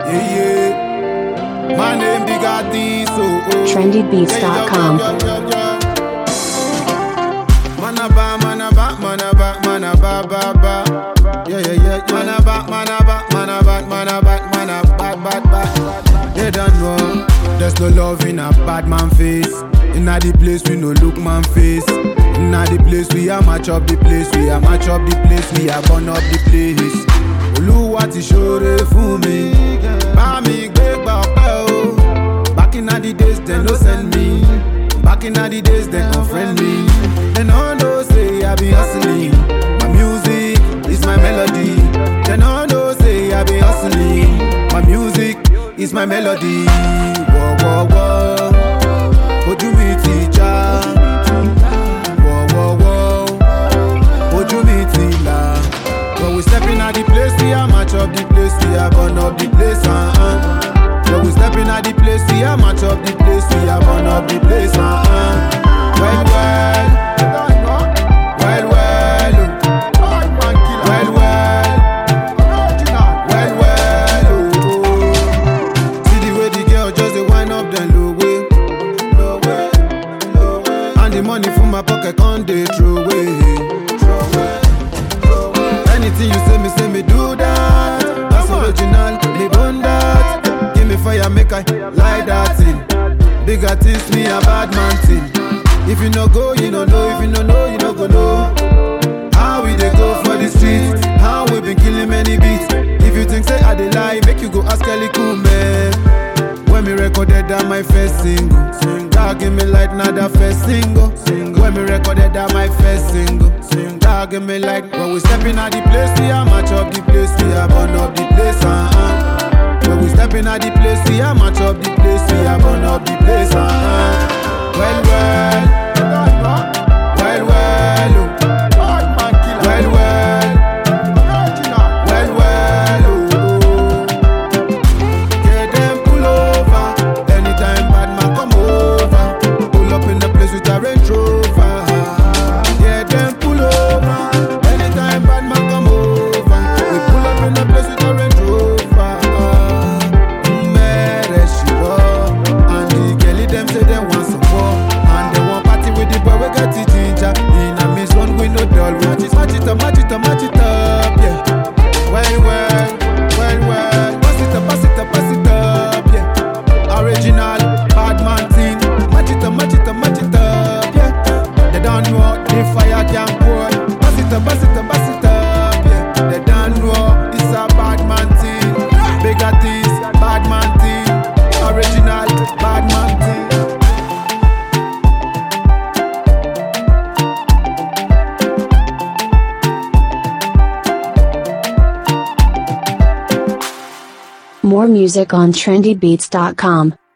Yeah, yeah. My name Bigatti, so trendybeats.com. Manaba, manaba, manaba, manaba, ba. Yeah, yeah, yeah. Manaba, manaba, manaba, manaba, manaba, bad, bad. They don't know. There's no love in a bad man face. Inna the place we no look man face. Inna the place we a match up the place. We a match up the place. We a burn up the place. Olúwa ti ṣoore fún mi. Bá mi gbé gbà ọpẹ́ o. Back inna the days they no send me. Back inna the days they unfriend me. They no know say I be hustling. My music is my melody. They no know say I be hustling. My music is my melody. Whoa, whoa, whoa. Ojú mi ti já. Whoa, whoa, whoa. Ojú mi ti là. When we step in at the place, we a match up the place. We a burn up the place, When we step in at the place, we a match up the place. We a burn up the place, Well, well. Well, well. Well, well. Well, well. See the way the girl just dey wind up then low way. And the money from my pocket can't dey throw away. Anything you say me do that. That's original, me burn that. Give me fire, make I light that thing. Bigger things, me a bad man thing. If you no go, you no know. If you no know, you no go know. How we dey go for the streets? How we been killing many beats? If you think say I dey lie, make you go ask Kelly Cool, man. When me recorded that my first single, God give me light, now that first single. When me recorded that my first single, God give me light. When we step in at the place, we a match up the place, we a burn up the place, When we step in at the place, we a match up the place, we a burn up the place, Well, well. Well, well. Well, well. Well, well. Get them pull over. Anytime bad man come over. Pull up in the place with a Range Rover. Get them pull over. Anytime bad man come over. We pull up in the place with a Range Rover. Mere she walk. And the girlie them say they want some more. And they want party with the boy we got the ginger. In a miss one we no dull. Match it up, yeah. Well, well, well, well. Pass it up, yeah. Original, bad man thing. Match it up, yeah. They don't know the fire can pour. Pass it up, yeah. They don't know it's a bad man thing. Bigger things, bad man thing. Original, bad man thing. More music on trendybeats.com.